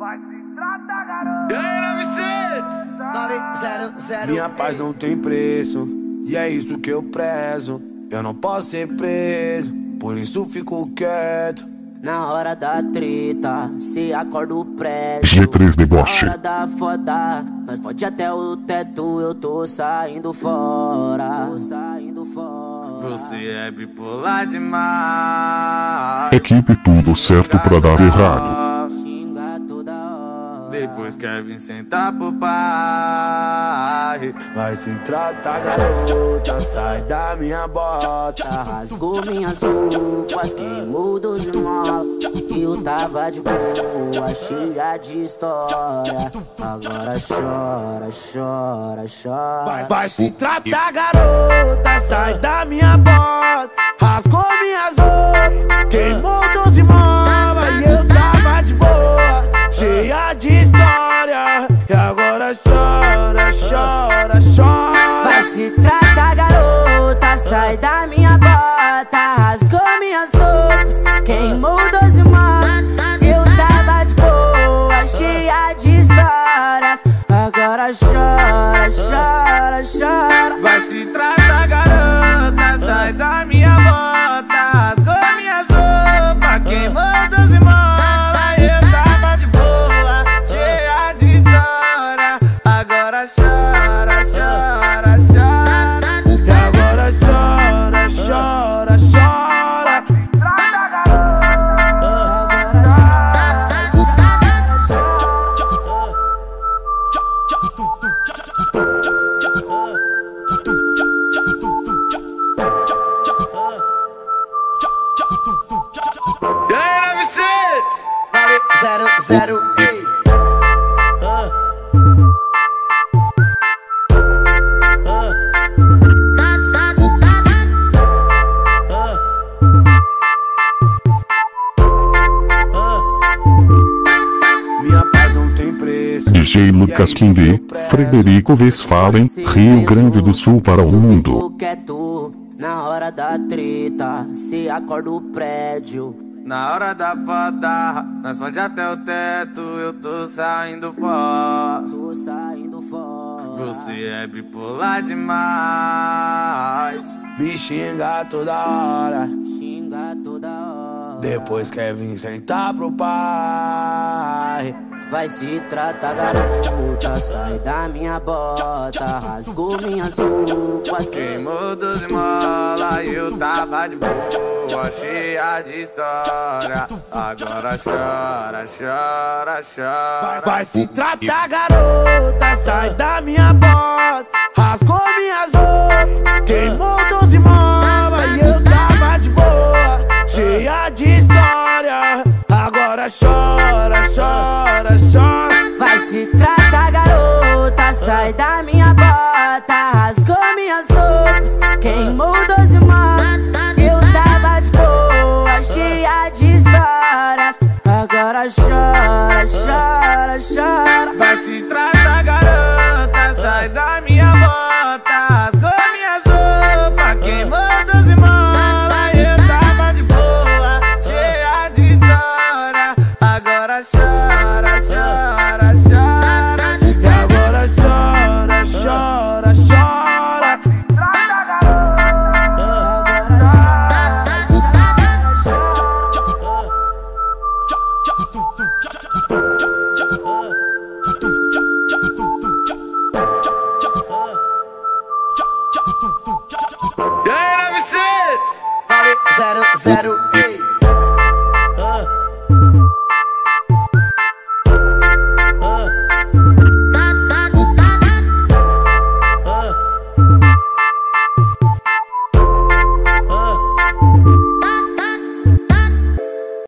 Vai se tratar, garoto. Minha paz não tem preço, e é isso que eu prezo. Eu não posso ser preso, por isso fico quieto. Na hora da treta, se acorda o prédio. G3 deboche. Na hora da foda, nós pode até o teto. Eu tô saindo fora. Você é bipolar demais. Equipe tudo certo pra dar errado. Xinga toda hora. Depois quer vir sentar pro pai. Vai se tratar, garota, sai da minha bota. Rasgou minhas roupas, queimou 12 molas. Eu tava de boa, cheia de história. Agora chora, chora, chora. Vai se tratar, garota, sai da minha bota. Rasgou minhas roupas, queimou 12 molas. E eu tava de boa, cheia de história. E agora chora, chora, chora. Vai se tratar, garota, sai da minha bota. Rasgou minhas roupas, queimou 12 molas. Eu tava de boa, cheia de histórias. Agora chora, chora, chora. Vai se tratar, garota, sai da minha bota. Rasgou minhas roupas, queimou 12 molas. Eu tava de boa, cheia de história. Agora chora, chora, chora. E agora chora, chora, chora. E aí, 96? 0, ei. Minha paz não tem preço. DJ Lucas King, Frederico Westphalen, Rio Grande do Sul para o mundo. Na hora da treta, se acorda o prédio. Na hora da foda, nós pode até o teto. Eu tô saindo fora. Você é bipolar demais. Me xinga toda hora, Xinga toda hora. depois quer vir sentar pro pai. Vai se tratar, garota, sai da minha bota. Rasgou minhas roupas, Queimou 12 molas e eu tava de boa, cheia de história. Agora chora, chora, chora. Vai se tratar, garota, sai da minha bota. Rasgou minhas roupas, queimou 12 molas. E eu tava de boa, cheia de história. Agora chora, chora, chora. vai se tratar, garota, sai da minha bota. Rasgou minhas roupas, queimou 12 molas. Eu tava de boa, cheia de histórias. Agora chora, chora, chora. Vai se tratar, garota.